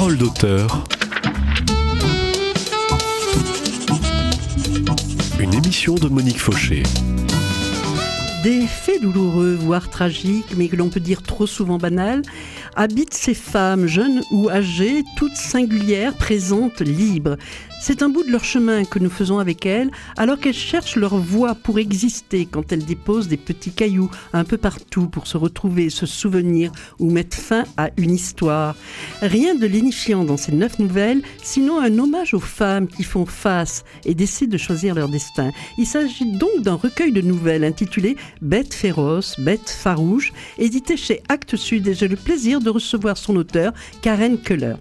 Parole d'auteur. Une émission de Monique Fauché. Des faits douloureux, voire tragiques, mais que l'on peut dire trop souvent banals, habitent ces femmes, jeunes ou âgées, toutes singulières, présentes, libres. C'est un bout de leur chemin que nous faisons avec elles, alors qu'elles cherchent leur voie pour exister quand elles déposent des petits cailloux un peu partout pour se retrouver, se souvenir ou mettre fin à une histoire. Rien de lénifiant dans ces 9 nouvelles, sinon un hommage aux femmes qui font face et décident de choisir leur destin. Il s'agit donc d'un recueil de nouvelles intitulé « Bêtes féroces, bêtes farouches », édité chez Actes Sud, et j'ai le plaisir de recevoir son auteur, Karen Keller.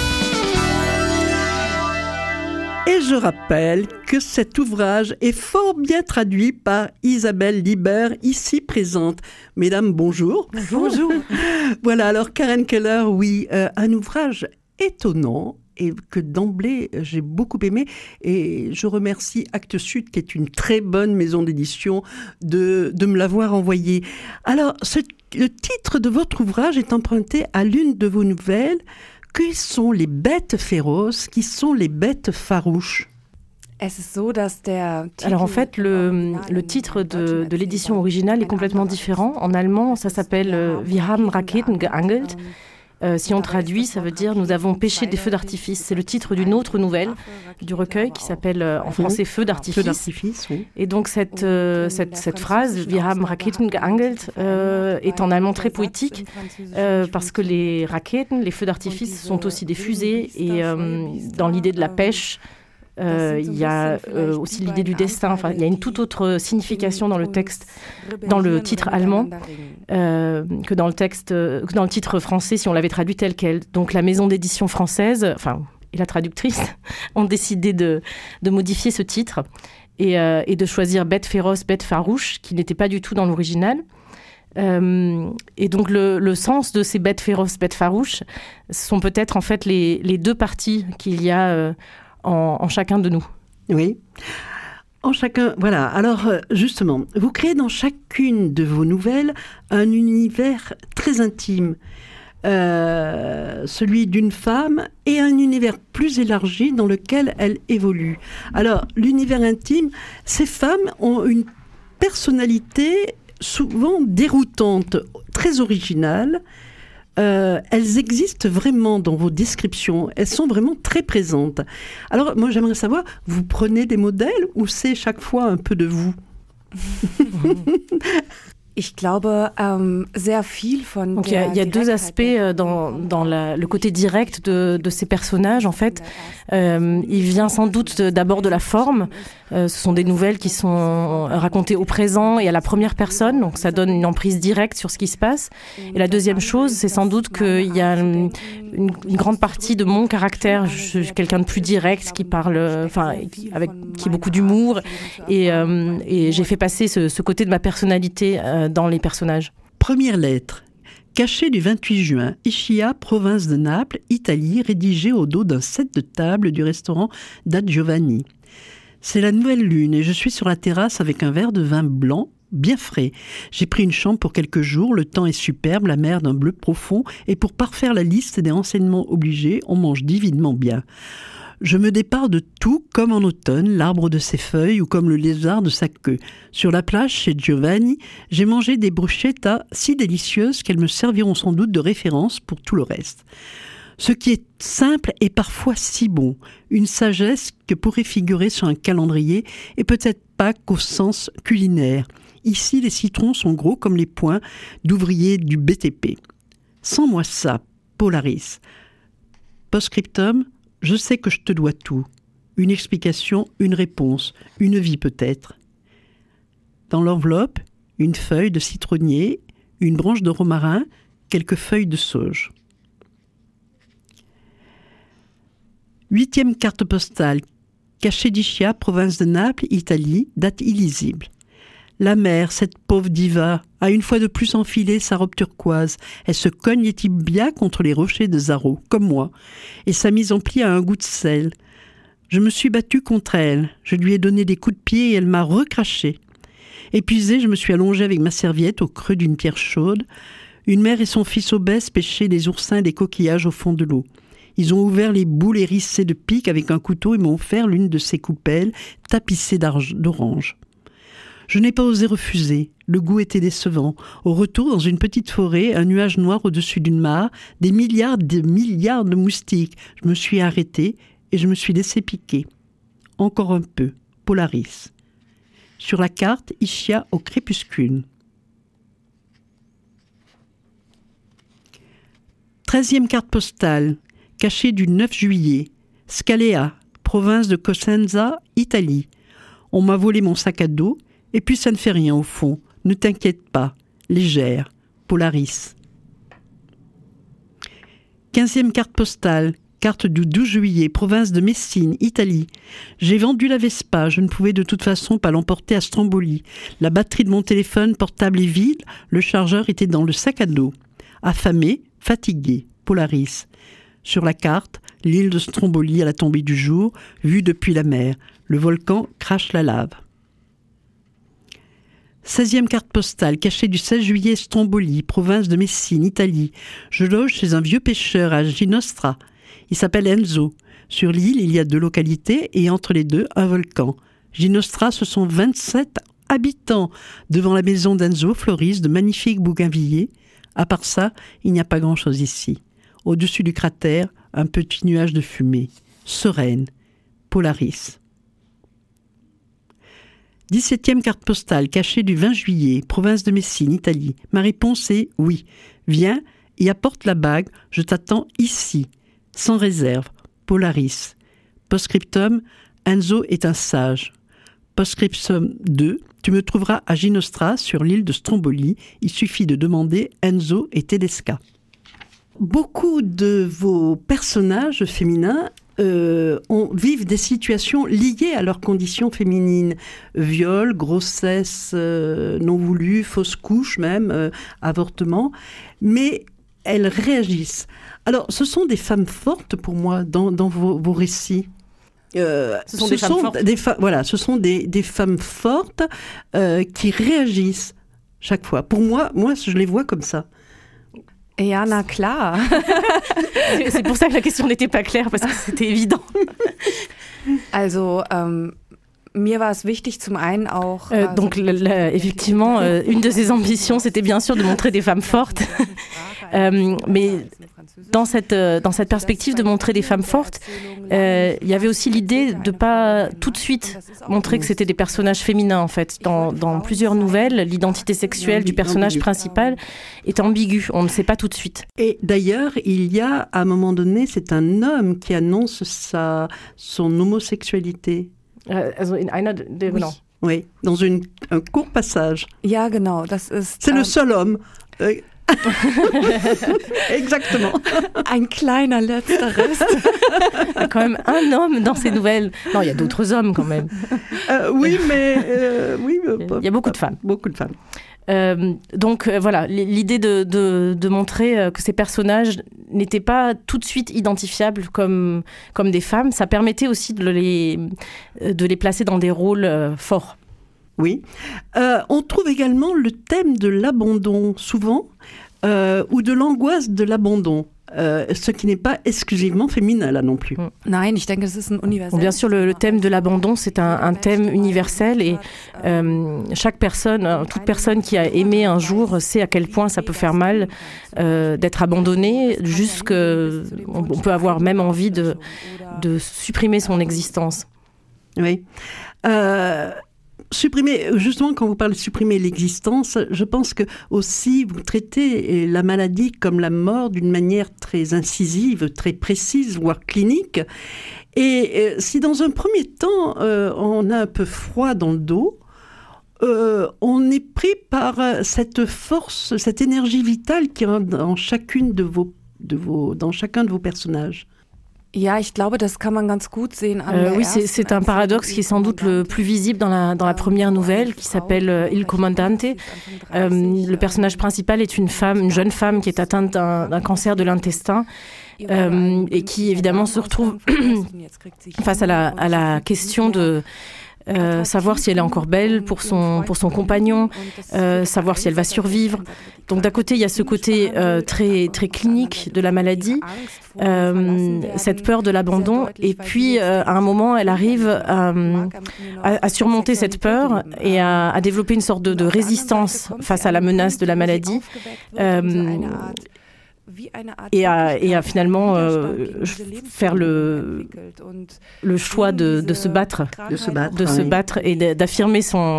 Et je rappelle que cet ouvrage est fort bien traduit par Isabelle Libert, ici présente. Mesdames, bonjour. Bonjour. Voilà, alors Karen Keller, oui, un ouvrage étonnant et que d'emblée j'ai beaucoup aimé, et je remercie Actes Sud, qui est une très bonne maison d'édition, de me l'avoir envoyé. Alors, le titre de votre ouvrage est emprunté à l'une de vos nouvelles. Qui sont les bêtes féroces, qui sont les bêtes farouches? Alors en fait, le titre de l'édition originale est complètement différent. En allemand, ça s'appelle « Wir haben Raketen geangelt ». Si on traduit, ça veut dire « Nous avons pêché des feux d'artifice ». C'est le titre d'une autre nouvelle du recueil qui s'appelle en français « Feux d'artifice ». Feux d'artifice, oui. Et donc cette phrase « Wir haben Raketen geangelt » est en allemand très poétique parce que les Raketen, les feux d'artifice, sont aussi des fusées, et dans l'idée de la pêche, il y a aussi l'idée du destin. Enfin, il y a une toute autre signification dans le texte, dans le titre allemand, que dans le titre français, si on l'avait traduit tel quel. Donc la maison d'édition française, et la traductrice, ont décidé de modifier ce titre et de choisir Bêtes féroces, bêtes farouches, qui n'était pas du tout dans l'original. Et donc le sens de ces bêtes féroces, bêtes farouches, sont peut-être en fait les deux parties qu'il y a en chacun de nous. Oui, en chacun, voilà. Alors justement, vous créez dans chacune de vos nouvelles un univers très intime, celui d'une femme, et un univers plus élargi dans lequel elle évolue. Alors, l'univers intime, ces femmes ont une personnalité souvent déroutante, très originale. Elles existent vraiment dans vos descriptions, elles sont vraiment très présentes. Alors moi j'aimerais savoir, vous prenez des modèles ou c'est chaque fois un peu de vous? Ich glaube, sehr viel von Donc il y a deux aspects dans le côté direct de ces personnages. En fait, il vient sans doute d'abord de la forme. Ce sont des nouvelles qui sont racontées au présent et à la première personne, donc ça donne une emprise directe sur ce qui se passe. Et la deuxième chose, c'est sans doute qu'il y a une grande partie de mon caractère. Je suis quelqu'un de plus direct, qui parle, qui a beaucoup d'humour, et j'ai fait passer ce côté de ma personnalité dans les personnages. Première lettre. Cachet du 28 juin, Ischia, province de Naples, Italie, rédigé au dos d'un set de table du restaurant Da Giovanni. C'est la nouvelle lune et je suis sur la terrasse avec un verre de vin blanc, bien frais. J'ai pris une chambre pour quelques jours, le temps est superbe, la mer d'un bleu profond, et pour parfaire la liste des renseignements obligés, on mange divinement bien. Je me dépare de tout, comme en automne, l'arbre de ses feuilles ou comme le lézard de sa queue. Sur la plage, chez Giovanni, j'ai mangé des bruschettas si délicieuses qu'elles me serviront sans doute de référence pour tout le reste. Ce qui est simple est parfois si bon, une sagesse que pourrait figurer sur un calendrier et peut-être pas qu'au sens culinaire. Ici, les citrons sont gros comme les poings d'ouvriers du BTP. Sans moi ça, Polaris. Post-scriptum, je sais que je te dois tout. Une explication, une réponse, une vie peut-être. Dans l'enveloppe, une feuille de citronnier, une branche de romarin, quelques feuilles de sauge. 8e carte postale, Cachet d'Ischia, province de Naples, Italie, date illisible. La mer, cette pauvre diva, a une fois de plus enfilé sa robe turquoise. Elle se cogne les tibias contre les rochers de Zaro, comme moi, et sa mise en pli a un goût de sel. Je me suis battue contre elle, je lui ai donné des coups de pied et elle m'a recraché. Épuisée, je me suis allongée avec ma serviette au creux d'une pierre chaude. Une mère et son fils obèse pêchaient des oursins et des coquillages au fond de l'eau. Ils ont ouvert les boules hérissées de piques avec un couteau et m'ont offert l'une de ces coupelles tapissées d'orange. Je n'ai pas osé refuser. Le goût était décevant. Au retour, dans une petite forêt, un nuage noir au-dessus d'une mare, des milliards de moustiques. Je me suis arrêtée et je me suis laissé piquer. Encore un peu. Polaris. Sur la carte, Ischia au crépuscule. 13e carte postale, cachée du 9 juillet. Scalea, province de Cosenza, Italie. On m'a volé mon sac à dos, et puis ça ne fait rien au fond. Ne t'inquiète pas. Légère. Polaris. 15e carte postale, carte du 12 juillet, province de Messine, Italie. J'ai vendu la Vespa, je ne pouvais de toute façon pas l'emporter à Stromboli. La batterie de mon téléphone portable est vide, le chargeur était dans le sac à dos. Affamé, fatigué, Polaris. Sur la carte, l'île de Stromboli à la tombée du jour, vue depuis la mer. Le volcan crache la lave. 16e carte postale, cachée du 16 juillet, Stromboli, province de Messine, Italie. Je loge chez un vieux pêcheur à Ginostra. Il s'appelle Enzo. Sur l'île, il y a 2 localités et entre les deux, un volcan. Ginostra, ce sont 27 habitants. Devant la maison d'Enzo florissent de magnifiques bougainvilliers. À part ça, il n'y a pas grand-chose ici. Au-dessus du cratère, un petit nuage de fumée. Sereine. Polaris. 17e carte postale, cachée du 20 juillet, province de Messine, Italie. Ma réponse est oui. Viens et apporte la bague, je t'attends ici. Sans réserve. Polaris. Postscriptum, Enzo est un sage. Postscriptum 2, tu me trouveras à Ginostra, sur l'île de Stromboli. Il suffit de demander Enzo et Tedesca. Beaucoup de vos personnages féminins vivent des situations liées à leurs conditions féminines. Viol, grossesse non voulue, fausse couche même, avortement. Mais elles réagissent. Alors, ce sont des femmes fortes pour moi dans vos récits. Ce sont des femmes fortes qui réagissent chaque fois. Pour moi, je les vois comme ça. Ja, na klar. C'est pour ça que la question n'était pas claire, parce que c'était évident. Also, mir war es wichtig zum einen auch... Donc, effectivement, une de ses ambitions, c'était bien sûr de montrer des femmes fortes. Mais dans cette perspective de montrer des femmes fortes, il y avait aussi l'idée de ne pas tout de suite montrer que c'était des personnages féminins, en fait. Dans plusieurs nouvelles, l'identité sexuelle du personnage principal est ambiguë. On ne sait pas tout de suite. Et d'ailleurs, il y a, à un moment donné, c'est un homme qui annonce son homosexualité. Also in einer genau. Oui, dans un court passage. Ja, genau. Das ist, c'est le seul homme. Exactement. Ein kleiner letzter Rest. Il y a quand même un homme dans ces nouvelles. Non, il y a d'autres hommes quand même. Oui, mais il y a beaucoup de femmes. Beaucoup de femmes. Donc voilà, l'idée de montrer que ces personnages n'étaient pas tout de suite identifiables comme des femmes, ça permettait aussi de les placer dans des rôles forts. Oui. On trouve également le thème de l'abandon, souvent, ou de l'angoisse de l'abandon. Ce qui n'est pas exclusivement féminin, là non plus. Nein, ich denke, das ist ein universelles. Bien sûr, le thème de l'abandon, c'est un thème universel et chaque personne, toute personne qui a aimé un jour sait à quel point ça peut faire mal d'être abandonné, on peut avoir même envie de supprimer son existence. Oui. Justement, quand vous parlez de supprimer l'existence, je pense que aussi vous traitez la maladie comme la mort d'une manière très incisive, très précise, voire clinique. Et si dans un premier temps, on a un peu froid dans le dos, on est pris par cette force, cette énergie vitale qui est dans chacun de vos personnages. Ja, ich glaube, das kann man ganz gut sehen an der oui, c'est un paradoxe qui est sans doute le plus visible dans la première nouvelle, qui s'appelle Il Comandante. Le personnage principal est une jeune femme qui est atteinte d'un cancer de l'intestin et qui évidemment se retrouve face à la question savoir si elle est encore belle pour son compagnon, savoir si elle va survivre. Donc d'un côté, il y a ce côté très, très clinique de la maladie, cette peur de l'abandon, et puis à un moment, elle arrive à surmonter cette peur et à développer une sorte de résistance face à la menace de la maladie. Et à finalement faire le choix de se battre, et d'affirmer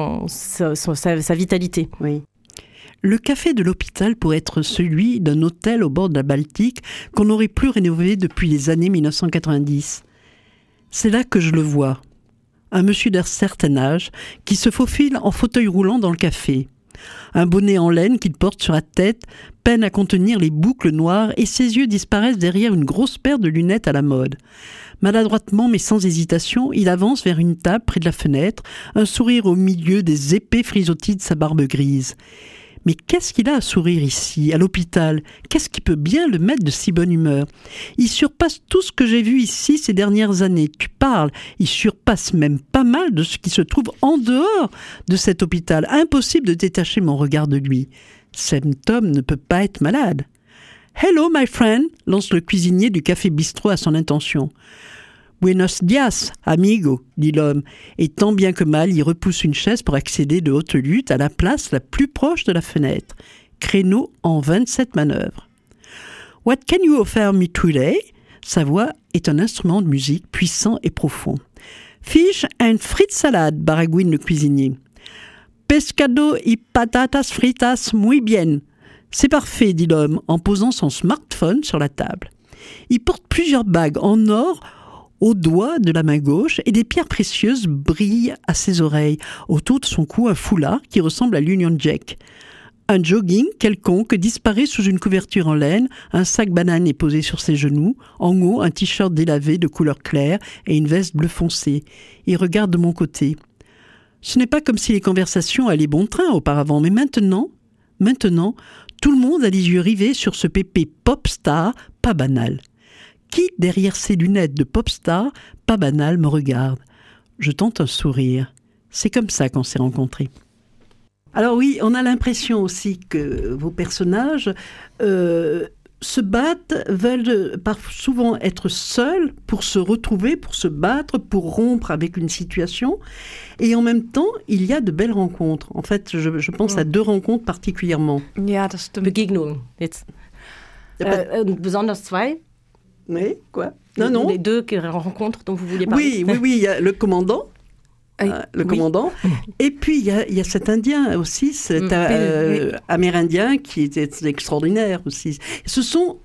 sa vitalité. Oui. Le café de l'hôpital pourrait être celui d'un hôtel au bord de la Baltique qu'on n'aurait plus rénové depuis les années 1990. C'est là que je le vois. Un monsieur d'un certain âge qui se faufile en fauteuil roulant dans le café. Un bonnet en laine qu'il porte sur la tête peine à contenir les boucles noires et ses yeux disparaissent derrière une grosse paire de lunettes à la mode. Maladroitement mais sans hésitation, il avance vers une table près de la fenêtre, un sourire au milieu des épais frisottis de sa barbe grise. Mais qu'est-ce qu'il a à sourire ici, à l'hôpital? Qu'est-ce qui peut bien le mettre de si bonne humeur? Il surpasse tout ce que j'ai vu ici ces dernières années. Tu parles, il surpasse même pas mal de ce qui se trouve en dehors de cet hôpital. Impossible de détacher mon regard de lui. Cet homme ne peut pas être malade. « Hello, my friend !» lance le cuisinier du café bistrot à son intention. « Buenos dias, amigo !» dit l'homme, et tant bien que mal, il repousse une chaise pour accéder de haute lutte à la place la plus proche de la fenêtre. Créneau en 27 manœuvres. « What can you offer me today ?» Sa voix est un instrument de musique puissant et profond. « Fish and frites salade » baragouine le cuisinier. « Pescado y patatas fritas muy bien !» C'est parfait, dit l'homme, en posant son smartphone sur la table. Il porte plusieurs bagues en or au doigt de la main gauche et des pierres précieuses brillent à ses oreilles. Autour de son cou, un foulard qui ressemble à l'Union Jack. Un jogging quelconque disparaît sous une couverture en laine, un sac banane est posé sur ses genoux, en haut un t-shirt délavé de couleur claire et une veste bleu foncé. Il regarde de mon côté. Ce n'est pas comme si les conversations allaient bon train auparavant, mais maintenant, tout le monde a les yeux rivés sur ce pépé pop star pas banal. Qui, derrière ses lunettes de pop star pas banal, me regarde? Je tente un sourire. C'est comme ça qu'on s'est rencontrés. Alors oui, on a l'impression aussi que vos personnages se battent, veulent souvent être seuls pour se retrouver, pour se battre, pour rompre avec une situation. Et en même temps, il y a de belles rencontres. En fait, je pense à deux rencontres particulièrement. Ja, das stimmt. Begegnungen, jetzt. Besonders zwei. Oui, quoi? Non. Les deux rencontres dont vous vouliez parler. Oui, il y a le commandant. Commandant. Et puis, il y a cet Indien aussi, cet Amérindien qui était extraordinaire aussi. Ce sont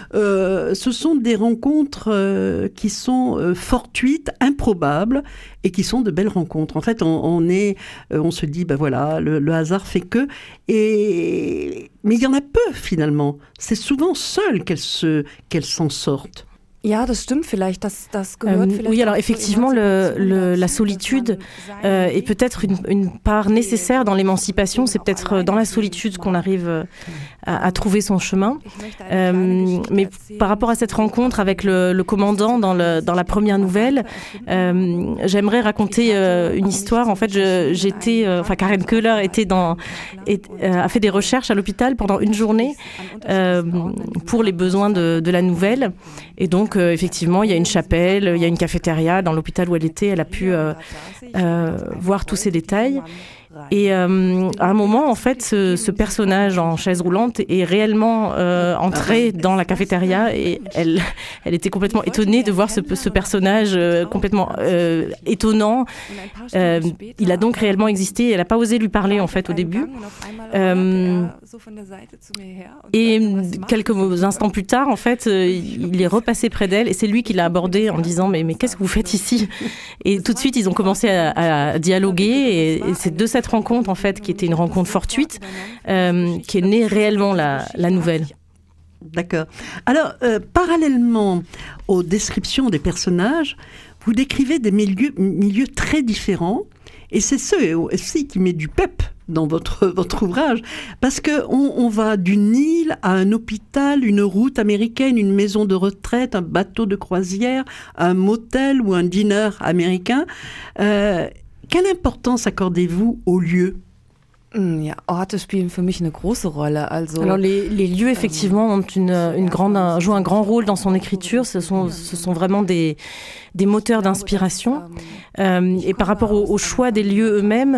des rencontres qui sont fortuites, improbables, et qui sont de belles rencontres. En fait, on se dit, ben voilà, le hasard fait que... Mais il y en a peu, finalement. C'est souvent seul qu'elles s'en sortent. Ja, das stimmt vielleicht. Das gehört vielleicht. Oui, alors effectivement, la solitude est peut-être une part nécessaire dans l'émancipation. C'est peut-être dans la solitude qu'on arrive à trouver son chemin. Mais par rapport à cette rencontre avec le commandant dans la première nouvelle, j'aimerais raconter une histoire. En fait, Karen Köhler a fait des recherches à l'hôpital pendant une journée pour les besoins de la nouvelle. Et donc, effectivement, il y a une chapelle, il y a une cafétéria dans l'hôpital où elle était. Elle a pu voir tous ces détails. Et à un moment, en fait, ce personnage en chaise roulante est réellement entré dans la cafétéria et elle était complètement étonnée de voir ce personnage complètement étonnant. Il a donc réellement existé. Elle n'a pas osé lui parler, en fait, au début. Et quelques instants plus tard, en fait, il est repassé près d'elle et c'est lui qui l'a abordé en disant « Mais qu'est-ce que vous faites ici ?» Et tout de suite, ils ont commencé à dialoguer et c'est de cette rencontre, en fait, qui était une rencontre fortuite, qui est née réellement la nouvelle. D'accord. Alors, parallèlement aux descriptions des personnages, vous décrivez des milieux très différents, et c'est ce aussi qui met du pep dans votre ouvrage, parce qu'on va d'une île à un hôpital, une route américaine, une maison de retraite, un bateau de croisière, un motel ou un diner américain. quelle importance accordez-vous aux lieux? Ja, Orte spielen für mich eine große Rolle. Alors les lieux effectivement ont jouent un grand rôle dans son écriture. Ce sont vraiment des moteurs d'inspiration. Et par rapport au choix des lieux eux-mêmes,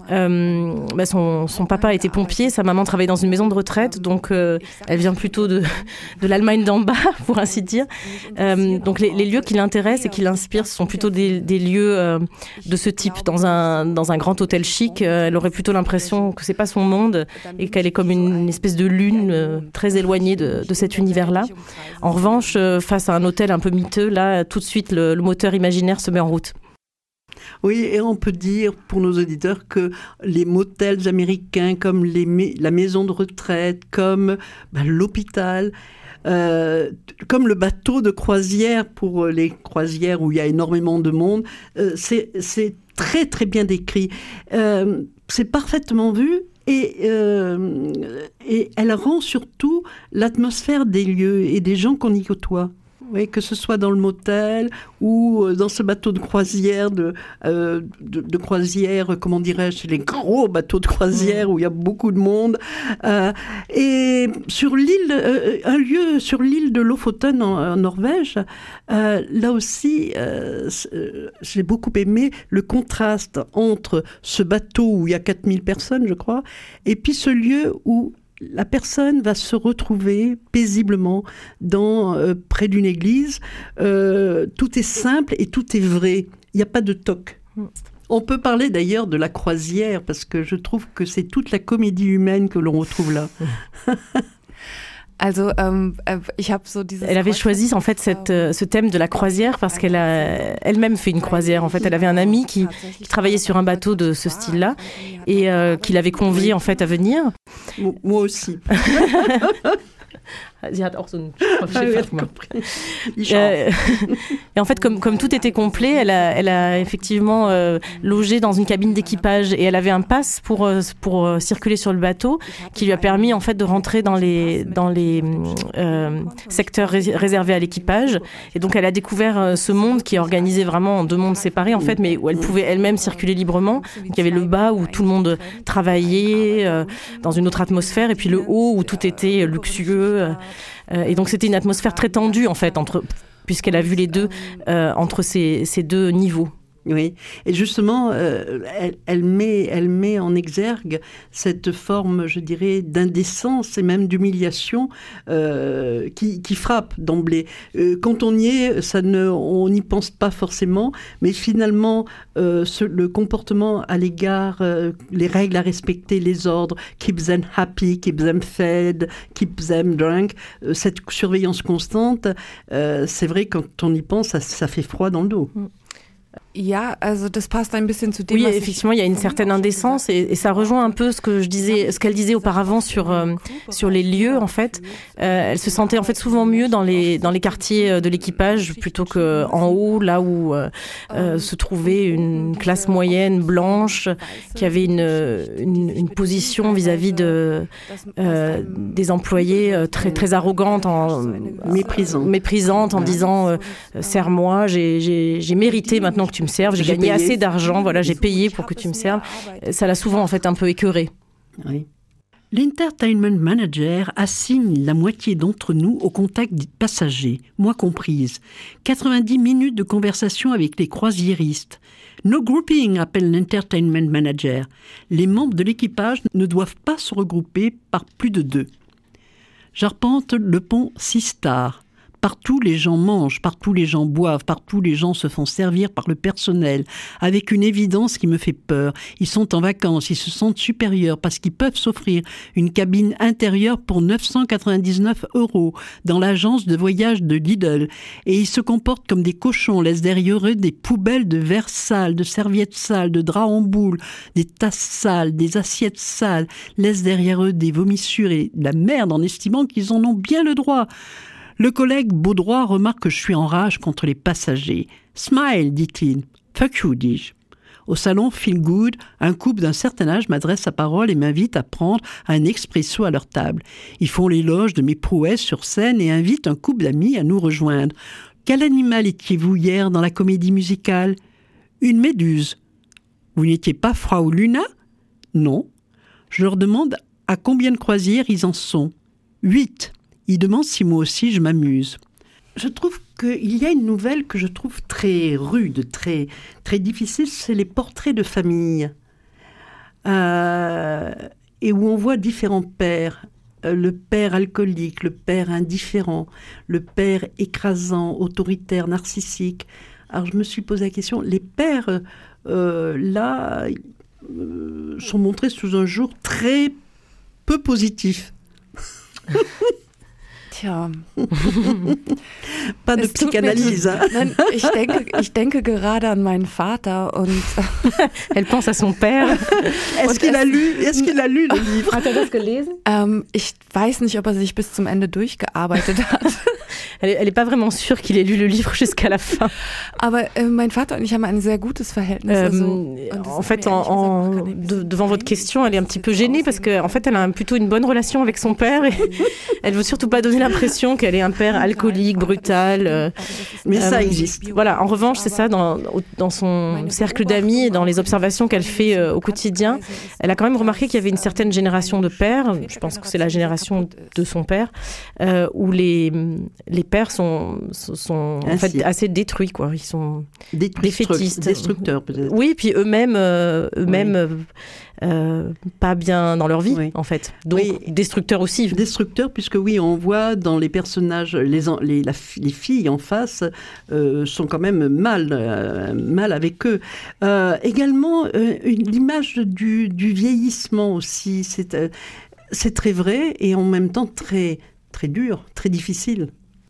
son papa était pompier, sa maman travaillait dans une maison de retraite, donc elle vient plutôt de l'Allemagne d'en bas, pour ainsi dire. Donc les lieux qui l'intéressent et qui l'inspirent sont plutôt des lieux de ce type. Dans un grand hôtel chic, elle aurait plutôt l'impression que c'est pas son monde et qu'elle est comme une espèce de lune très éloignée de cet univers-là. En revanche, face à un hôtel un peu miteux, là, tout de suite, le moteur imaginaire se met en route. Oui, et on peut dire pour nos auditeurs que les motels américains, comme la maison de retraite, comme l'hôpital, comme le bateau de croisière pour les croisières où il y a énormément de monde, c'est très très bien décrit. C'est parfaitement vu. Et elle rend surtout l'atmosphère des lieux et des gens qu'on y côtoie. Oui, que ce soit dans le motel ou dans ce bateau de croisière, de croisière, comment dirais-je, les gros bateaux de croisière où il y a beaucoup de monde. Et sur un lieu sur l'île de Lofoten en Norvège, là aussi, j'ai beaucoup aimé le contraste entre ce bateau où il y a 4000 personnes, je crois, et puis ce lieu où la personne va se retrouver paisiblement près d'une église. Tout est simple et tout est vrai. Il n'y a pas de toc. On peut parler d'ailleurs de la croisière, parce que je trouve que c'est toute la comédie humaine que l'on retrouve là. Elle avait choisi en fait ce thème de la croisière parce qu'elle a elle-même fait une croisière. En fait, elle avait un ami qui travaillait sur un bateau de ce style-là et qui l'avait convié en fait à venir. Moi aussi. Sie hat auch so ein et en fait, comme tout était complet, elle a effectivement logé dans une cabine d'équipage et elle avait un pass pour circuler sur le bateau qui lui a permis en fait de rentrer dans les secteurs réservés à l'équipage. Et donc elle a découvert ce monde qui est organisé vraiment en deux mondes séparés en fait, mais où elle pouvait elle-même circuler librement. Donc il y avait le bas où tout le monde travaillait dans une autre atmosphère et puis le haut où tout était luxueux. Et donc c'était une atmosphère très tendue en fait puisqu'elle a vu les deux entre ces deux niveaux. Oui, et justement, elle met en exergue cette forme, je dirais, d'indécence et même d'humiliation qui frappe d'emblée. Quand on y est, on n'y pense pas forcément, mais finalement, le comportement à l'égard, les règles à respecter, les ordres, keep them happy, keep them fed, keep them drunk, cette surveillance constante, c'est vrai, quand on y pense, ça fait froid dans le dos. Ja, also das passt ein bisschen zu dem. Oui, effectivement, il y a une certaine indécence et ça rejoint un peu ce qu'elle disait auparavant sur les lieux en fait. Elle se sentait en fait souvent mieux dans les quartiers de l'équipage plutôt que en haut, là où se trouvait une classe moyenne blanche qui avait une position vis-à-vis des employés très très arrogante, méprisante en disant serre-moi, j'ai mérité maintenant que tu me serves, j'ai gagné assez d'argent, voilà, j'ai payé pour que tu me serves. Ça l'a souvent en fait un peu écœuré. Oui. L'entertainment manager assigne la moitié d'entre nous au contact des passagers, moi comprise. 90 minutes de conversation avec les croisiéristes. No grouping, appelle l'entertainment manager. Les membres de l'équipage ne doivent pas se regrouper par plus de 2. J'arpente le pont 6 stars. Partout, les gens mangent, partout, les gens boivent, partout, les gens se font servir par le personnel, avec une évidence qui me fait peur. Ils sont en vacances, ils se sentent supérieurs parce qu'ils peuvent s'offrir une cabine intérieure pour 999 € dans l'agence de voyage de Lidl. Et ils se comportent comme des cochons, laissent derrière eux des poubelles de verres sales, de serviettes sales, de draps en boule, des tasses sales, des assiettes sales, laissent derrière eux des vomissures et de la merde en estimant qu'ils en ont bien le droit. Le collègue Baudroy remarque que je suis en rage contre les passagers. « Smile », dit-il. « Fuck you », dis-je. Au salon Feel Good, un couple d'un certain âge m'adresse la parole et m'invite à prendre un expresso à leur table. Ils font l'éloge de mes prouesses sur scène et invitent un couple d'amis à nous rejoindre. « Quel animal étiez-vous hier dans la comédie musicale ?»« Une méduse. » Vous n'étiez pas Frau Luna ? Non. Je leur demande à combien de croisières ils en sont. 8. Ils demandent si moi aussi je m'amuse. Je trouve qu'il y a une nouvelle que je trouve très rude, très, très difficile, c'est les portraits de famille. Et où on voit différents pères. Le père alcoolique, le père indifférent, le père écrasant, autoritaire, narcissique. Alors je me suis posé la question, les pères, là, sont montrés sous un jour très peu positif. Tja. Pas de Psychanalyse. Nein, ich denke gerade an meinen Vater und Elle pense à son père. Est-ce qu'il a lu le livre? Hat das gelesen? Ich weiß nicht, ob er sich bis zum Ende durchgearbeitet hat. Elle est pas vraiment sûre qu'il ait lu le livre jusqu'à la fin. Aber mein Vater und ich haben ein sehr gutes Verhältnis. En fait, devant votre question, elle est un petit peu gênée parce qu'en fait, elle a plutôt une bonne relation avec son père et elle veut surtout pas donner l'impression qu'elle est un père alcoolique, brutal. Mais ça existe. Voilà, en revanche, c'est ça, dans son cercle d'amis et dans les observations qu'elle fait au quotidien, elle a quand même remarqué qu'il y avait une certaine génération de pères, je pense que c'est la génération de son père, où les pères sont en fait assez détruits, quoi. Ils sont défaitistes. Destructeurs, peut-être. Oui, puis eux-mêmes pas bien dans leur vie, en fait. Donc, destructeurs aussi. Destructeurs, puisque on voit dans les personnages, les filles en face sont quand même mal avec eux. Également, l'image du vieillissement aussi, c'est très vrai et en même temps très, très dur, très difficile.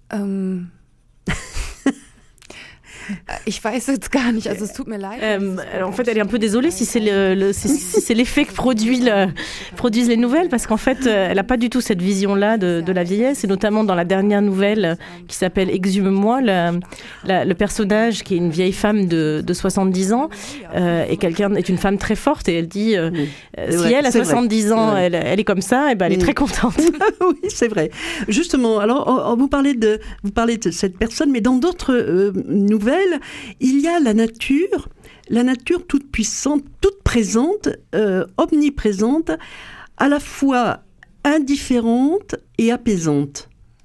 Ich weiß jetzt gar nicht, also es tut mir leid. Alors en fait, elle est un peu désolée si c'est l'effet que produisent les nouvelles, parce qu'en fait, elle n'a pas du tout cette vision-là de la vieillesse, et notamment dans la dernière nouvelle qui s'appelle Exhume-moi, le personnage qui est une vieille femme de 70 ans est une femme très forte, et elle dit si elle a 70 ans, elle est comme ça, et ben elle est très contente. Oui, c'est vrai. Justement, alors vous parlez de cette personne, mais dans d'autres nouvelles, il y a la nature toute puissante, toute présente, omniprésente, à la fois indifférente et apaisante.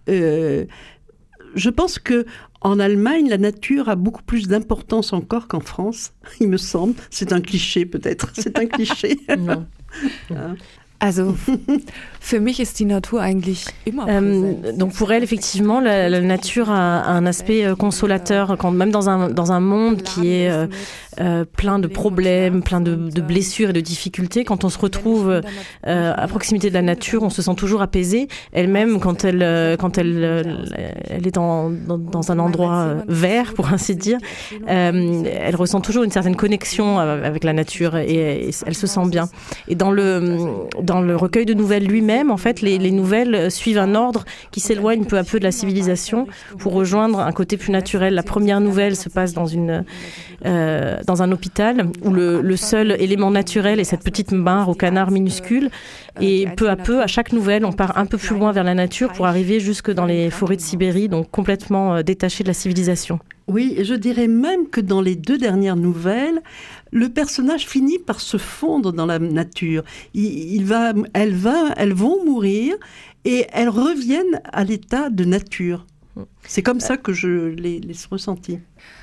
Je pense que en Allemagne, la nature a beaucoup plus d'importance encore qu'en France, il me semble. C'est un cliché peut-être, c'est un cliché. Non. Also, für mich ist die Natur eigentlich immer präsent. Donc pour elle, effectivement, la nature a un aspect consolateur, même dans un monde qui est plein de problèmes, plein de blessures et de difficultés. Quand on se retrouve à proximité de la nature, on se sent toujours apaisé. Elle-même, quand elle est dans un endroit vert, pour ainsi dire, elle ressent toujours une certaine connexion avec la nature et elle se sent bien. Et dans le recueil de nouvelles lui-même, en fait, les nouvelles suivent un ordre qui s'éloigne peu à peu de la civilisation pour rejoindre un côté plus naturel. La première nouvelle se passe dans un hôpital où le seul élément naturel est cette petite mare au canard minuscule. Et peu à peu, à chaque nouvelle, on part un peu plus loin vers la nature pour arriver jusque dans les forêts de Sibérie, donc complètement détaché de la civilisation. Oui, et je dirais même que dans les 2 dernières nouvelles, le personnage finit par se fondre dans la nature. Elles vont mourir et elles reviennent à l'état de nature. C'est comme ça que je l'ai ressenti.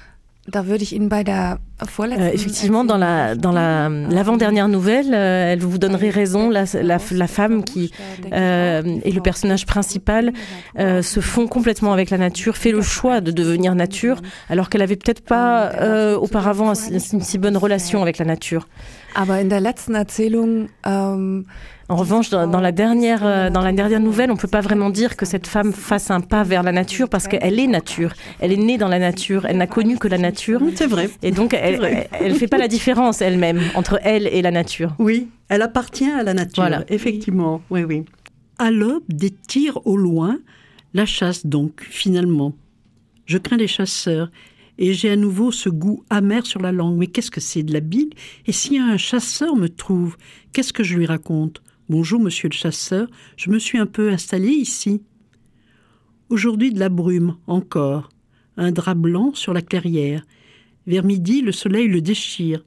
Effectivement, dans l'avant-dernière nouvelle, elle vous donnerait raison. La femme qui est le personnage principal se fond complètement avec la nature, fait le choix de devenir nature, alors qu'elle avait peut-être pas auparavant une si bonne relation avec la nature. Aber in der letzten Erzählung, en revanche, dans la dernière nouvelle, on ne peut pas vraiment dire que cette femme fasse un pas vers la nature parce qu'elle est nature. Elle est née dans la nature. Elle n'a connu que la nature. C'est vrai. Et donc, elle ne fait pas la différence elle-même entre elle et la nature. Oui, elle appartient à la nature. Voilà. Effectivement, oui. À l'aube, des tirs au loin, la chasse donc, finalement. Je crains les chasseurs. Et j'ai à nouveau ce goût amer sur la langue. Mais qu'est-ce que c'est de la bile? Et si un chasseur me trouve, qu'est-ce que je lui raconte? Bonjour, monsieur le chasseur, je me suis un peu installé ici. Aujourd'hui de la brume, encore. Un drap blanc sur la clairière. Vers midi, le soleil le déchire.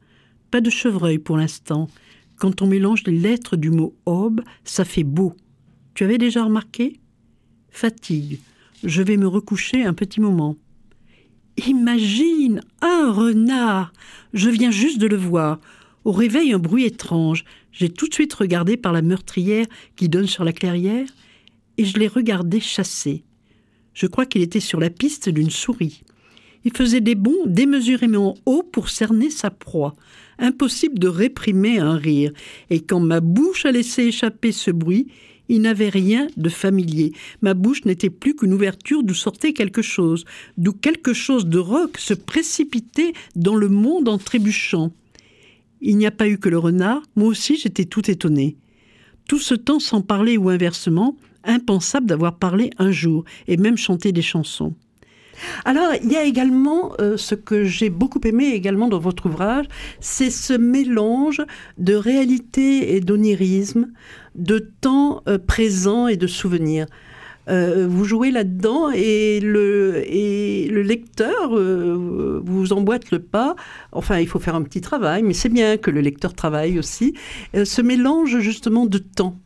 Pas de chevreuil pour l'instant. Quand on mélange les lettres du mot aube, ça fait beau. Tu avais déjà remarqué ? Fatigue. Je vais me recoucher un petit moment. Imagine, un renard ! Je viens juste de le voir. Au réveil, un bruit étrange. J'ai tout de suite regardé par la meurtrière qui donne sur la clairière et je l'ai regardé chasser. Je crois qu'il était sur la piste d'une souris. Il faisait des bonds démesurément hauts pour cerner sa proie. Impossible de réprimer un rire. Et quand ma bouche a laissé échapper ce bruit, il n'avait rien de familier. Ma bouche n'était plus qu'une ouverture d'où sortait quelque chose, d'où quelque chose de rauque se précipitait dans le monde en trébuchant. Il n'y a pas eu que le renard, moi aussi j'étais tout étonnée. Tout ce temps sans parler ou inversement, impensable d'avoir parlé un jour et même chanté des chansons. Alors, il y a également ce que j'ai beaucoup aimé également dans votre ouvrage, c'est ce mélange de réalité et d'onirisme, de temps présent et de souvenirs. Vous jouez là-dedans et le lecteur vous emboîte le pas. Enfin, il faut faire un petit travail, mais c'est bien que le lecteur travaille aussi. Ce mélange justement de temps.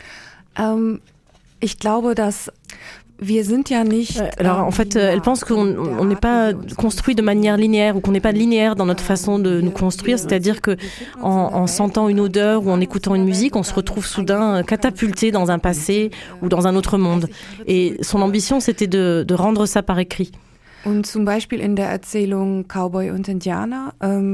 Ich glaube, dass wir sind ja nicht. Alors en fait, elle pense qu'on n'est pas construit de manière linéaire ou qu'on n'est pas linéaire dans notre façon de nous construire. C'est-à-dire que en sentant une odeur ou en écoutant une musique, on se retrouve soudain catapulté dans un passé ou dans un autre monde. Et son ambition, c'était de rendre ça par écrit. Und zum Beispiel in der Erzählung Cowboy und Indianer.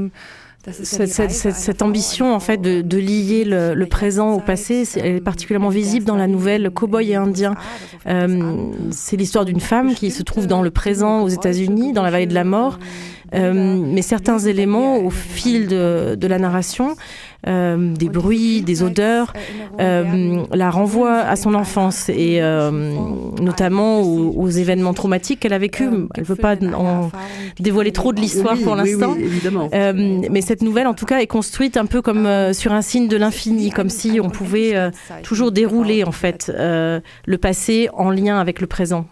Cette ambition en fait de lier le présent au passé, elle est particulièrement visible dans la nouvelle Cowboy et Indien. C'est l'histoire d'une femme qui se trouve dans le présent aux États-Unis, dans la vallée de la mort. Mais certains éléments au fil de la narration, des bruits, des odeurs, la renvoient à son enfance et notamment aux événements traumatiques qu'elle a vécus. Elle ne veut pas en dévoiler trop de l'histoire pour l'instant. Oui, évidemment. Mais cette nouvelle, en tout cas, est construite un peu comme sur un signe de l'infini, comme si on pouvait toujours dérouler en fait le passé en lien avec le présent.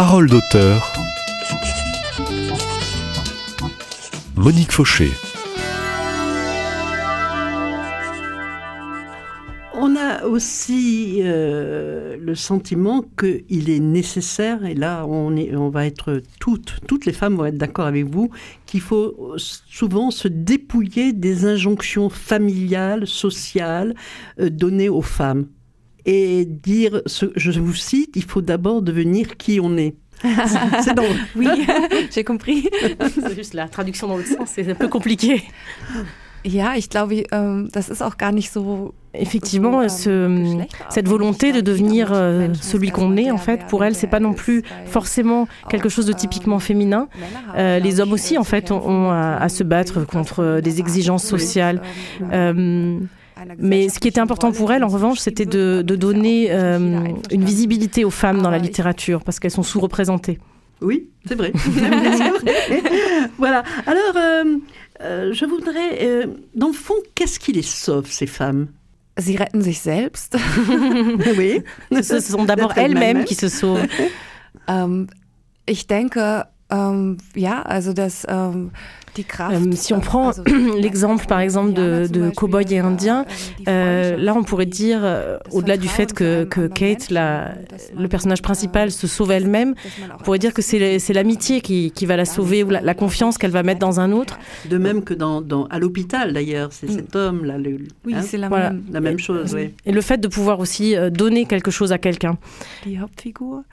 Parole d'auteur. Monique Fauché. On a aussi le sentiment qu'il est nécessaire, et là on va être toutes les femmes vont être d'accord avec vous, qu'il faut souvent se dépouiller des injonctions familiales, sociales données aux femmes. Et dire, je vous cite, il faut d'abord devenir qui on est. C'est donc, oui, j'ai compris. C'est juste la traduction dans l'autre sens, c'est un peu compliqué. Ja, ich glaube, das ist auch gar nicht so. Effectivement, cette volonté de devenir celui qu'on est, en fait, pour elle, c'est pas non plus forcément quelque chose de typiquement féminin. Les hommes aussi, en fait, ont à se battre contre des exigences sociales. Mais ce qui était important pour elle, en revanche, c'était de donner une visibilité aux femmes dans la littérature, parce qu'elles sont sous-représentées. Oui, c'est vrai. Voilà. Alors, je voudrais, dans le fond, qu'est-ce qui les sauve, ces femmes ? Sie retten sich selbst. Oui. Ce sont d'abord elles-mêmes qui se sauvent. Ich denke, ja, also das... Si on prend l'exemple, par exemple, de cow-boys et indiens, là, on pourrait dire, au-delà du fait que Kate, le personnage principal, se sauve elle-même, on pourrait dire que c'est l'amitié qui va la sauver, ou la confiance qu'elle va mettre dans un autre. De même que à l'hôpital, d'ailleurs, c'est cet homme-là. Oui, c'est la même chose, oui. Et le fait de pouvoir aussi donner quelque chose à quelqu'un. Die Hauptfigur.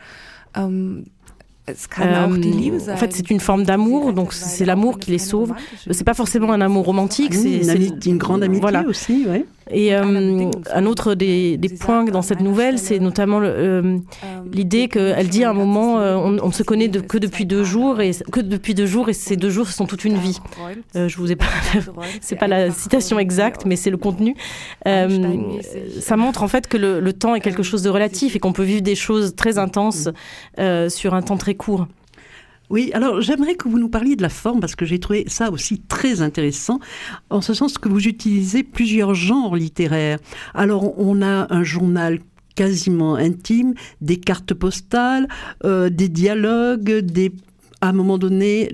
En fait, c'est une forme d'amour, donc c'est l'amour qui les sauve. C'est pas forcément un amour romantique, c'est une grande amitié, voilà. Aussi, ouais. Et un autre des points dans cette nouvelle, c'est notamment l'idée qu'elle dit à un moment, on se connaît que depuis 2 jours, et ces 2 jours, ce sont toute une vie. Je vous ai pas, c'est pas la citation exacte, mais c'est le contenu. Ça montre en fait que le temps est quelque chose de relatif et qu'on peut vivre des choses très intenses sur un temps très court. Oui, alors j'aimerais que vous nous parliez de la forme, parce que j'ai trouvé ça aussi très intéressant, en ce sens que vous utilisez plusieurs genres littéraires. Alors on a un journal quasiment intime, des cartes postales, des dialogues, à un moment donné,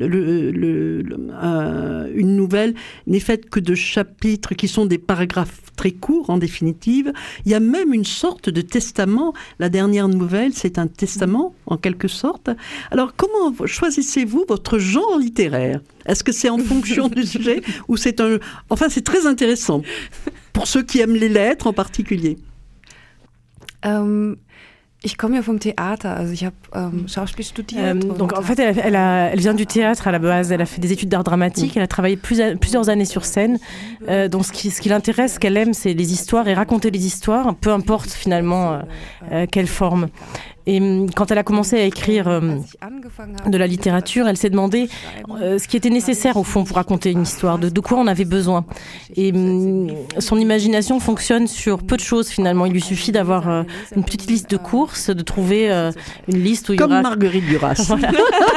une nouvelle n'est faite que de chapitres qui sont des paragraphes très courts, en définitive. Il y a même une sorte de testament. La dernière nouvelle, c'est un testament, en quelque sorte. Alors, comment choisissez-vous votre genre littéraire ? Est-ce que c'est en fonction du sujet ou c'est un... Enfin, c'est très intéressant, pour ceux qui aiment les lettres en particulier. Ich komme ja vom Theater, also ich habe Schauspiel studiert. Donc en fait, elle vient du théâtre à la base. Elle a fait des études d'art dramatique. Elle a travaillé plusieurs années sur scène. Donc ce qui l'intéresse, ce qu'elle aime, c'est les histoires et raconter les histoires, peu importe finalement quelle forme. Et quand elle a commencé à écrire de la littérature, elle s'est demandé ce qui était nécessaire au fond pour raconter une histoire, de quoi on avait besoin. Et son imagination fonctionne sur peu de choses finalement. Il lui suffit d'avoir une petite liste de courses, de trouver une liste où il y aura... Comme Marguerite Duras. Voilà.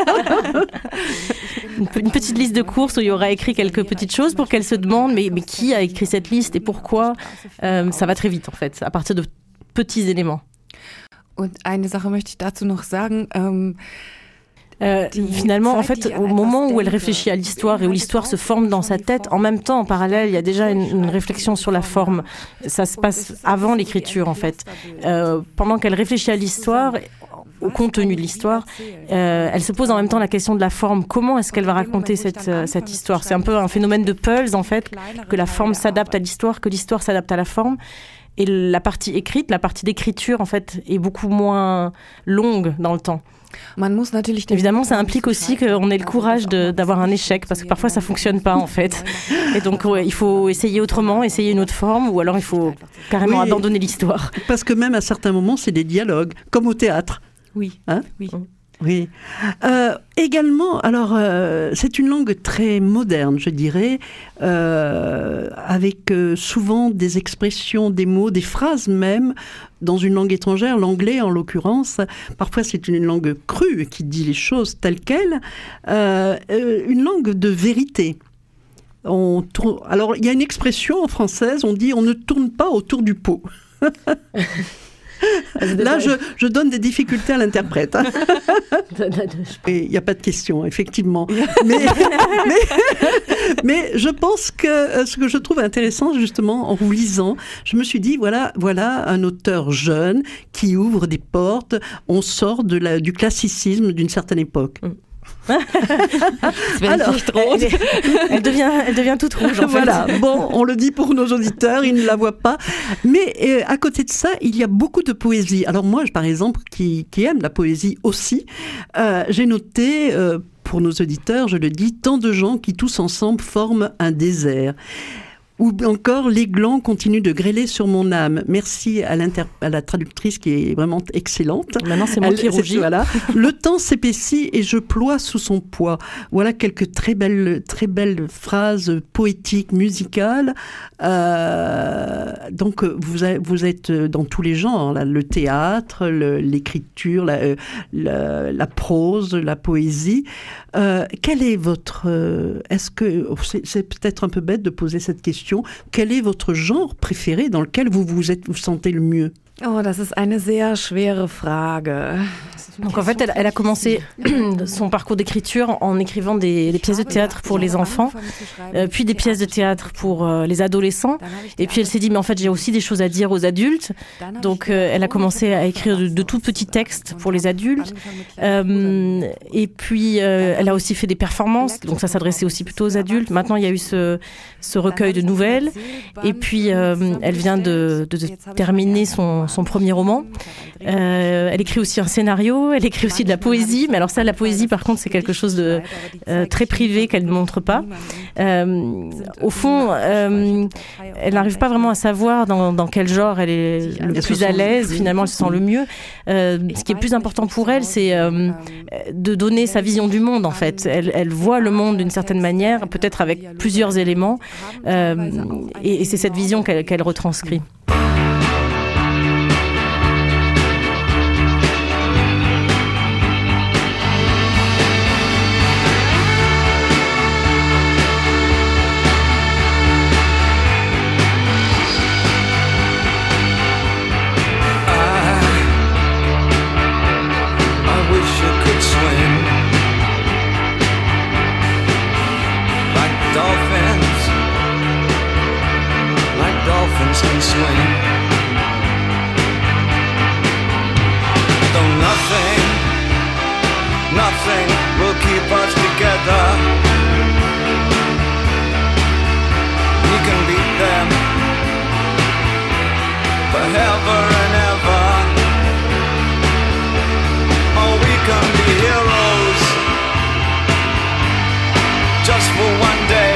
Une petite liste de courses où il y aura écrit quelques petites choses pour qu'elle se demande mais qui a écrit cette liste et pourquoi. Ça va très vite en fait, à partir de petits éléments. Und eine Sache möchte ich dazu noch sagen. Finalement, en fait, au moment où elle réfléchit à l'histoire et où l'histoire se forme dans sa tête, en même temps, en parallèle, il y a déjà une réflexion sur la forme. Ça se passe avant l'écriture, en fait. Pendant qu'elle réfléchit à l'histoire, au contenu de l'histoire, elle se pose en même temps la question de la forme. Comment est-ce qu'elle va raconter cette histoire ? C'est un peu un phénomène de Pulse, en fait, que la forme s'adapte à l'histoire, que l'histoire s'adapte à la forme. Et la partie écrite, la partie d'écriture, en fait, est beaucoup moins longue dans le temps. Évidemment, ça implique aussi qu'on ait le courage d'avoir un échec, parce que parfois ça ne fonctionne pas, en fait. Et donc, il faut essayer autrement, essayer une autre forme, ou alors il faut carrément abandonner l'histoire. Parce que même à certains moments, c'est des dialogues, comme au théâtre. Oui, hein ? Oui. Oui. Également, alors, c'est une langue très moderne, je dirais, avec souvent des expressions, des mots, des phrases même, dans une langue étrangère, l'anglais en l'occurrence. Parfois, c'est une langue crue qui dit les choses telles quelles. Une langue de vérité. Alors, il y a une expression en française, on dit « on ne tourne pas autour du pot ». Là, je donne des difficultés à l'interprète. Hein. Et il n'y a pas de question, effectivement. Mais je pense que ce que je trouve intéressant, justement, en vous lisant, je me suis dit, voilà un auteur jeune qui ouvre des portes. On sort du classicisme d'une certaine époque. Alors, elle devient toute rouge. En voilà, fait. Bon, on le dit pour nos auditeurs, ils ne la voient pas. Mais à côté de ça, il y a beaucoup de poésie. Alors moi, par exemple, qui aime la poésie aussi, j'ai noté, pour nos auditeurs, je le dis, tant de gens qui tous ensemble forment un désert. Ou encore, les glands continuent de grêler sur mon âme. Merci à la traductrice qui est vraiment excellente. Maintenant, c'est moi qui rougis. Voilà. Le temps s'épaissit et je ploie sous son poids. Voilà quelques très belles phrases poétiques, musicales. Donc, vous êtes dans tous les genres, là, le théâtre, l'écriture, la prose, la poésie. Quel est votre... Est-ce que... C'est peut-être un peu bête de poser cette question. Quel est votre genre préféré dans lequel vous sentez le mieux? Oh, das ist eine sehr schwere Frage. Donc en fait, elle a commencé son parcours d'écriture en écrivant des pièces de théâtre pour les enfants, puis des pièces de théâtre pour les adolescents. Et puis elle s'est dit, mais en fait, j'ai aussi des choses à dire aux adultes. Donc elle a commencé à écrire de tout petits textes pour les adultes. Et puis elle a aussi fait des performances, donc ça s'adressait aussi plutôt aux adultes. Maintenant, il y a eu ce recueil de nouvelles. Et puis elle vient de terminer son premier roman. Elle écrit aussi un scénario. Elle écrit aussi de la poésie, mais alors ça, la poésie, par contre, c'est quelque chose de très privé qu'elle ne montre pas. Au fond, elle n'arrive pas vraiment à savoir dans quel genre elle est le plus à l'aise. Finalement, elle se sent le mieux. Ce qui est plus important pour elle, c'est de donner sa vision du monde, en fait. Elle voit le monde d'une certaine manière, peut-être avec plusieurs éléments, et c'est cette vision qu'elle retranscrit. Can swing. Though nothing will keep us together. We can beat them forever and ever. Oh, we can be heroes just for one day.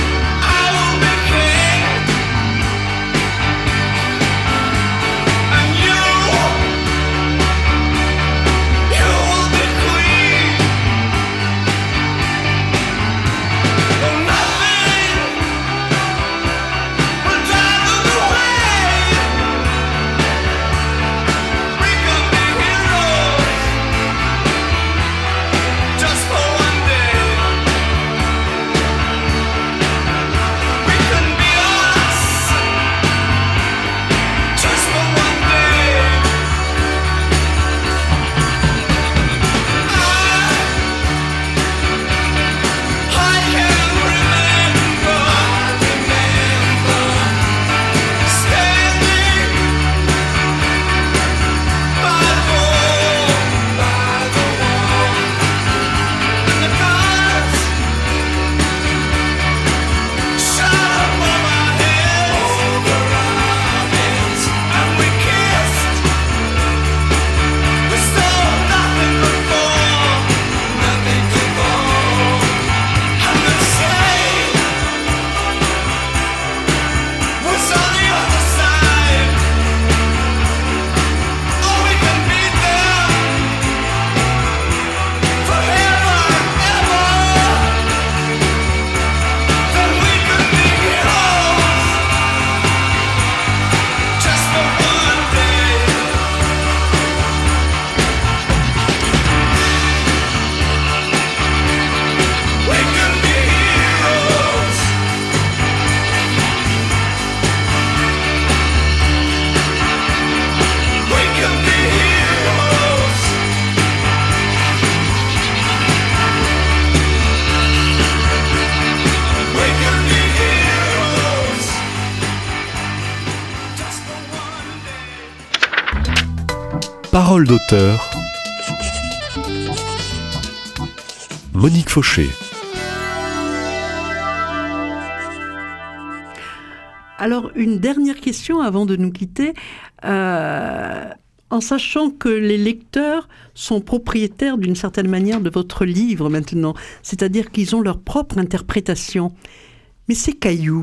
And Parole d'auteur. Monique Fauché. Alors, une dernière question avant de nous quitter. En sachant que les lecteurs sont propriétaires d'une certaine manière de votre livre maintenant, c'est-à-dire qu'ils ont leur propre interprétation. Mais ces cailloux,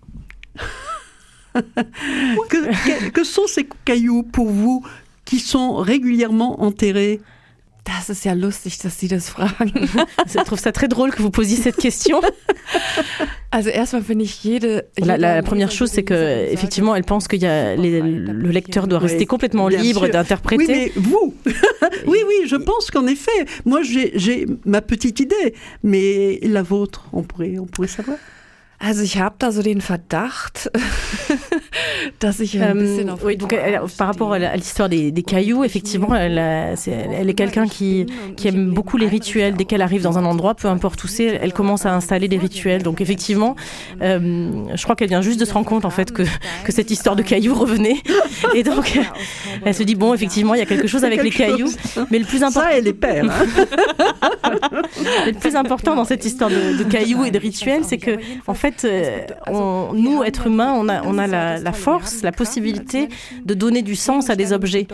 que sont ces cailloux pour vous qui sont régulièrement enterrés? Das ist ja lustig, dass Sie das fragen. Je trouve ça très drôle que vous posiez cette question. Also erstmal finde ich la première chose, c'est que effectivement, elle pense que le lecteur doit rester complètement libre d'interpréter. Oui, mais vous, oui, je pense qu'en effet, moi j'ai ma petite idée, mais la vôtre, on pourrait savoir. Also ich habe da so den Verdacht, dass ich ein bisschen auf oui, donc par rapport à l'histoire des cailloux, effectivement, elle est quelqu'un qui aime beaucoup les rituels. Dès qu'elle arrive dans un endroit, peu importe où c'est, elle commence à installer des rituels. Donc effectivement, je crois qu'elle vient juste de se rendre compte en fait que cette histoire de cailloux revenait. Et donc elle se dit bon, effectivement, il y a quelque chose avec les cailloux. Mais le plus important, ça, elle est père. Le plus important dans cette histoire de cailloux et de rituels, c'est que en fait, nous, êtres humains, on a la force, la possibilité de donner du sens à des objets,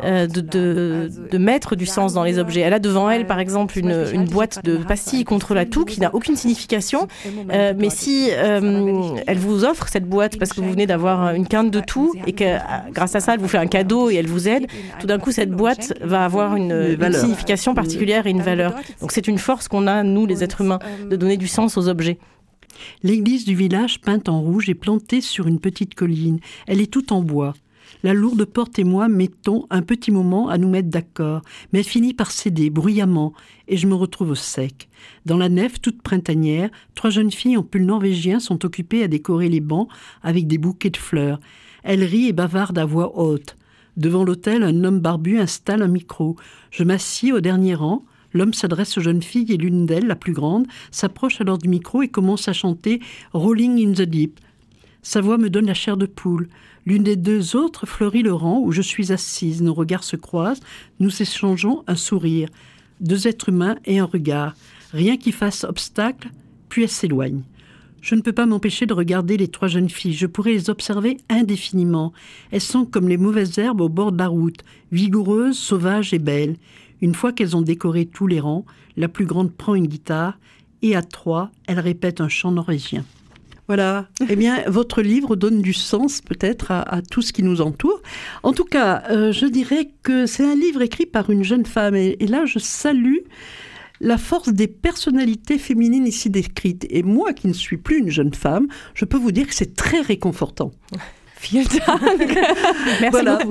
de mettre du sens dans les objets. Elle a devant elle, par exemple, une boîte de pastilles contre la toux qui n'a aucune signification, mais si elle vous offre cette boîte parce que vous venez d'avoir une quinte de toux et que grâce à ça, elle vous fait un cadeau et elle vous aide, tout d'un coup, cette boîte va avoir une signification particulière et une valeur. Donc c'est une force qu'on a, nous, les êtres humains, de donner du sens aux objets. L'église du village, peinte en rouge, est plantée sur une petite colline. Elle est toute en bois. La lourde porte et moi mettons un petit moment à nous mettre d'accord, mais elle finit par céder bruyamment, et je me retrouve au sec. Dans la nef, toute printanière, 3 jeunes filles en pull norvégien sont occupées à décorer les bancs avec des bouquets de fleurs. Elles rient et bavardent à voix haute. Devant l'autel, un homme barbu installe un micro. Je m'assieds au dernier rang. L'homme s'adresse aux jeunes filles et l'une d'elles, la plus grande, s'approche alors du micro et commence à chanter « Rolling in the Deep ». Sa voix me donne la chair de poule. L'une des 2 autres fleurit le rang où je suis assise. Nos regards se croisent. Nous échangeons un sourire. 2 êtres humains et un regard. Rien qui fasse obstacle, puis elle s'éloigne. Je ne peux pas m'empêcher de regarder les 3 jeunes filles. Je pourrais les observer indéfiniment. Elles sont comme les mauvaises herbes au bord de la route, vigoureuses, sauvages et belles. Une fois qu'elles ont décoré tous les rangs, la plus grande prend une guitare et à 3, elle répète un chant norvégien. Voilà. Eh bien, votre livre donne du sens peut-être à tout ce qui nous entoure. En tout cas, je dirais que c'est un livre écrit par une jeune femme. Et là, je salue la force des personnalités féminines ici décrites. Et moi, qui ne suis plus une jeune femme, je peux vous dire que c'est très réconfortant. Vielen Dank. Merci beaucoup.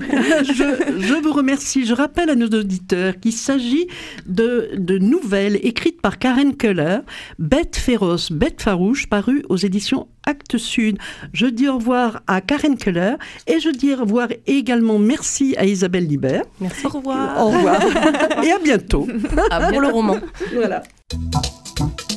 Je vous remercie. Je rappelle à nos auditeurs qu'il s'agit de nouvelles écrites par Karen Keller, Bête féroce, bête farouche, parues aux éditions Actes Sud. Je dis au revoir à Karen Keller et je dis au revoir également merci à Isabelle Libert. Merci. Au revoir. Au revoir. Et à bientôt. Pour le roman. Voilà.